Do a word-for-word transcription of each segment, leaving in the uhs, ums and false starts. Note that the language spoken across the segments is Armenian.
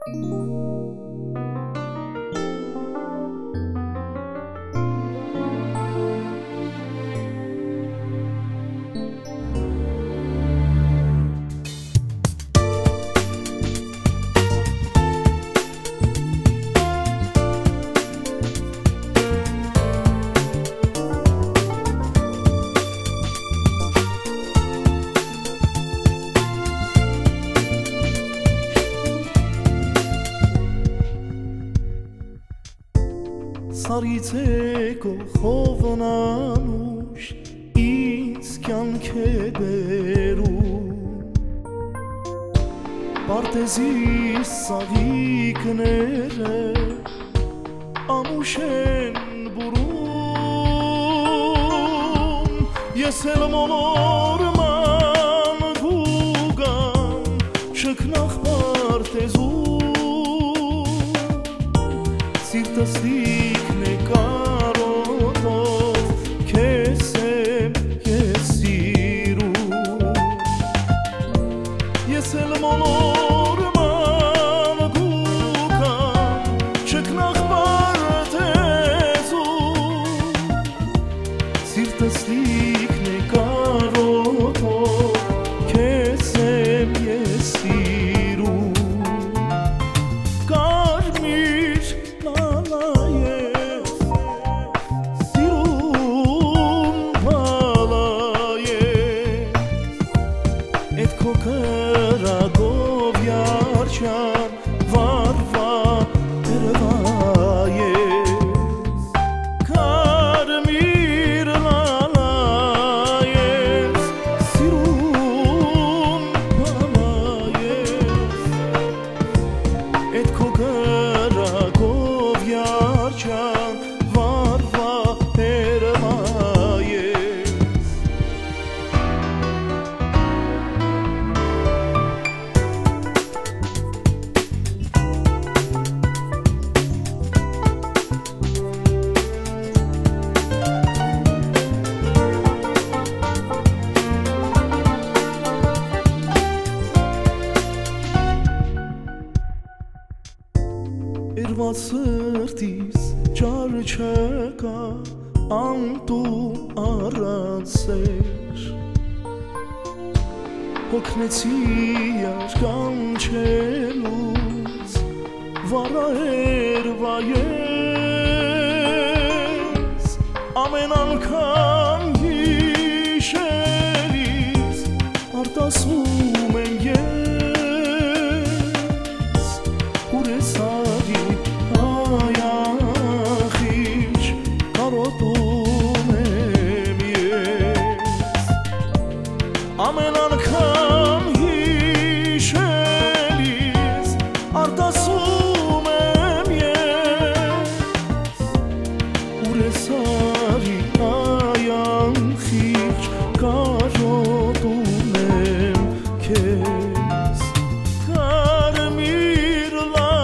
Սարիցեք խովնանուշ ինձ կյանք է բերում Պարտեզի սաղիկները ամուշ են բուրում Ես էլ մոլորման գուգան շքնախ պարտեզում Սիրտս լիքն է կարոտով քեզ եմ ես սիրում Ես էլ մոլորման գուգան շքնախ պարտեզում Սիրտս լիքն է կարոտով քեզ եմ ես սիրում Կարմիր լալայես սիրուն բալայես Էդ քո կրակով յարջան վարվա դրվայես Կարմիր լալայես սիրուն բալայես Էդ քո կրակով յարջան վարվա դրվայես Երված սրտիս ճար չկա անտուն առանց սեր Հոգնեցի կանչելուց վարահեր վայես Ամեն անգամ հիշելիս արտասում եմ ես Ուր է սարի հայախիչ կարոտում եմ ես Ամեն անգամ հիշելիս արտասում եմ ես Ուր է սարի հայախիչ կարոտում եմ քեզ Կարմիր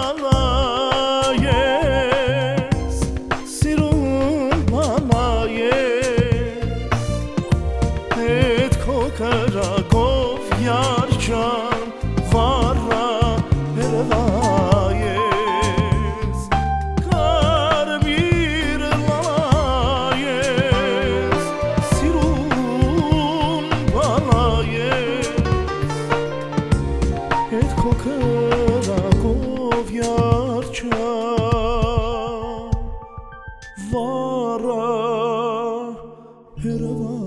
լալայես սիրուն բալայես Էդ քո կրակով յարջան վարվա դրվայես Կարմիր լալայես սիրուն բալայես Էդ քո կրակով յարջան վարվա դրվայես